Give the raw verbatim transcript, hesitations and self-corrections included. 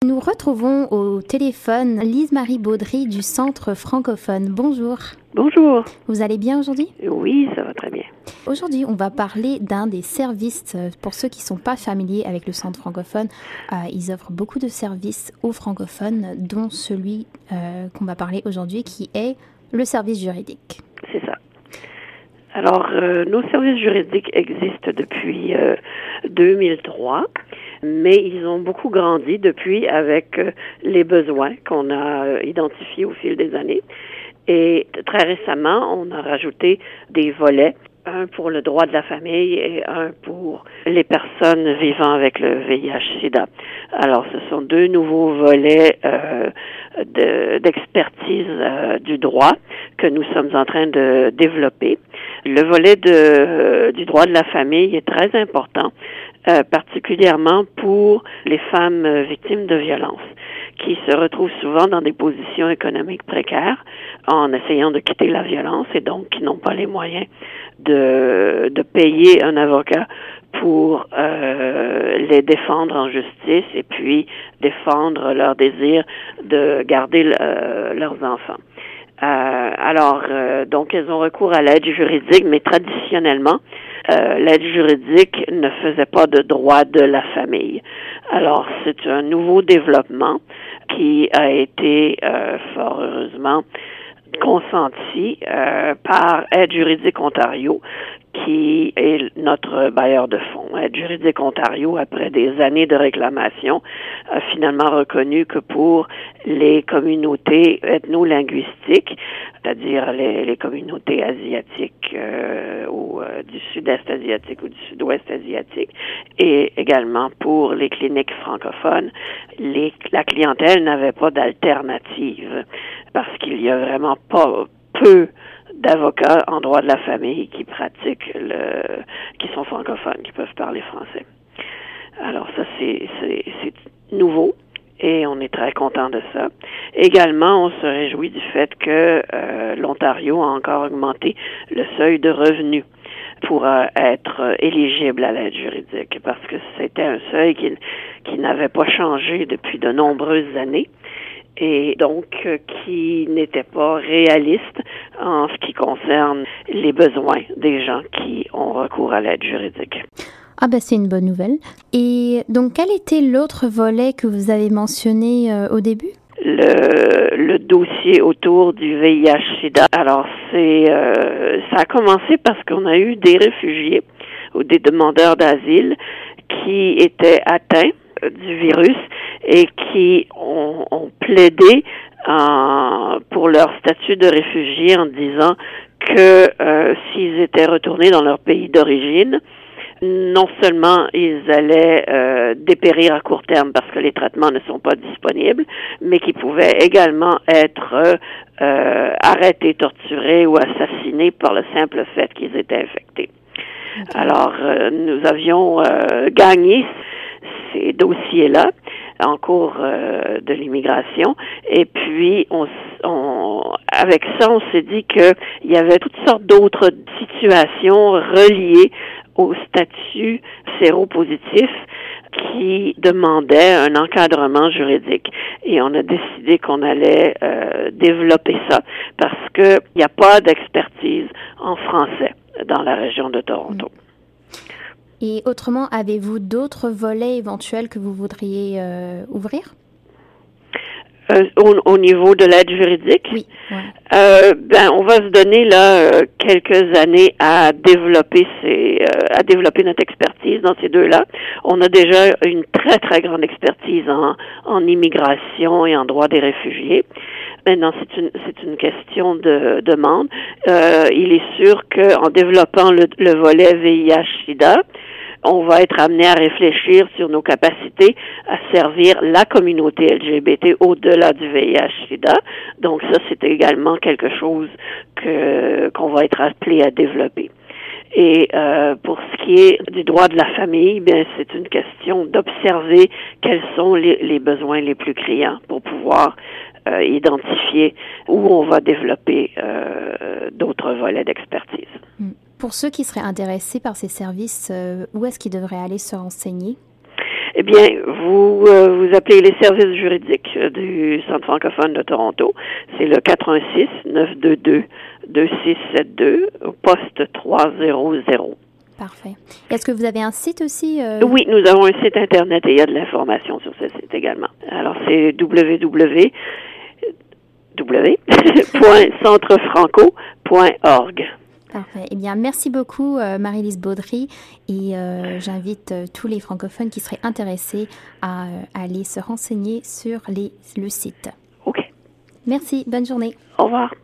Nous retrouvons au téléphone Lise-Marie Baudry du Centre francophone. Bonjour. Bonjour. Vous allez bien aujourd'hui? Oui, ça va très bien. Aujourd'hui, on va parler d'un des services, pour ceux qui ne sont pas familiers avec le Centre francophone. Euh, ils offrent beaucoup de services aux francophones, dont celui euh, qu'on va parler aujourd'hui, qui est le service juridique. C'est ça. Alors, euh, nos services juridiques existent depuis euh, deux mille trois, mais ils ont beaucoup grandi depuis avec euh, les besoins qu'on a euh, identifiés au fil des années. Et très récemment, on a rajouté des volets, un pour le droit de la famille et un pour les personnes vivant avec le V I H sida. Alors, ce sont deux nouveaux volets euh, de, d'expertise euh, du droit que nous sommes en train de développer. Le volet de, euh, du droit de la famille est très important, euh, particulièrement pour les femmes euh, victimes de violences, qui se retrouvent souvent dans des positions économiques précaires en essayant de quitter la violence et donc qui n'ont pas les moyens de, de payer un avocat pour euh, les défendre en justice et puis défendre leur désir de garder euh, leurs enfants. Euh, alors, euh, donc, elles ont recours à l'aide juridique, mais traditionnellement, euh, l'aide juridique ne faisait pas de droit de la famille. Alors, c'est un nouveau développement qui a été, euh, fort heureusement, consenti euh, par Aide juridique Ontario, qui est notre bailleur de fonds. Aide juridique Ontario, après des années de réclamation, a finalement reconnu que pour les communautés ethno-linguistiques, c'est-à-dire les, les communautés asiatiques euh, ou euh, du sud-est asiatique ou du sud-ouest asiatique, et également pour les cliniques francophones, les, la clientèle n'avait pas d'alternative parce qu'il y a vraiment pas peu d'avocats en droit de la famille qui pratiquent le, qui sont francophones, qui peuvent parler français. Alors ça, c'est, c'est, c'est nouveau et on est très content de ça. Également, on se réjouit du fait que euh, l'Ontario a encore augmenté le seuil de revenus pour euh, être éligible à l'aide juridique, parce que c'était un seuil qui, qui n'avait pas changé depuis de nombreuses années, et donc euh, qui n'était pas réaliste en ce qui concerne les besoins des gens qui ont recours à l'aide juridique. Ah ben c'est une bonne nouvelle. Et donc quel était l'autre volet que vous avez mentionné euh, au début? Le, le dossier autour du V I H sida. Alors c'est euh, ça a commencé parce qu'on a eu des réfugiés ou des demandeurs d'asile qui étaient atteints du virus et qui ont, ont plaidé en, pour leur statut de réfugié en disant que euh, s'ils étaient retournés dans leur pays d'origine, non seulement ils allaient euh, dépérir à court terme parce que les traitements ne sont pas disponibles, mais qu'ils pouvaient également être euh, arrêtés, torturés ou assassinés par le simple fait qu'ils étaient infectés. Okay. Alors, euh, nous avions euh, gagné ces dossiers-là en cours euh, de l'immigration, et puis on, on, avec ça, on s'est dit qu'il y avait toutes sortes d'autres situations reliées au statut séropositif qui demandait un encadrement juridique. Et on a décidé qu'on allait euh, développer ça parce qu'il n'y a pas d'expertise en français dans la région de Toronto. Et autrement, avez-vous d'autres volets éventuels que vous voudriez euh, ouvrir? Euh, au, au niveau de l'aide juridique? Oui. Ouais. Euh, ben, on va se donner là euh, quelques années à développer ces, euh, à développer notre expertise dans ces deux-là. On a déjà une très très grande expertise en, en immigration et en droit des réfugiés. Maintenant, c'est une c'est une question de demande. Euh, il est sûr qu'en développant le, le volet V I H sida, on va être amené à réfléchir sur nos capacités à servir la communauté L G B T au-delà du V I H sida. Donc ça, c'est également quelque chose que qu'on va être appelé à développer. Et euh, pour ce qui est du droit de la famille, bien c'est une question d'observer quels sont les, les besoins les plus criants pour pouvoir euh, identifier où on va développer euh, d'autres volets d'expertise. Pour ceux qui seraient intéressés par ces services, euh, où est-ce qu'ils devraient aller se renseigner? Eh bien, vous euh, vous appelez les services juridiques du Centre francophone de Toronto. C'est le quatre un six, neuf deux deux, deux six sept deux, au poste trois zéro zéro. Parfait. Est-ce que vous avez un site aussi? Euh... Oui, nous avons un site Internet et il y a de l'information sur ce site également. Alors, c'est w w w point centre franco point org. Parfait. Eh bien, merci beaucoup, euh, Marie-Lise Baudry. Et euh, j'invite euh, tous les francophones qui seraient intéressés à, euh, aller se renseigner sur les, le site. OK. Merci. Bonne journée. Au revoir.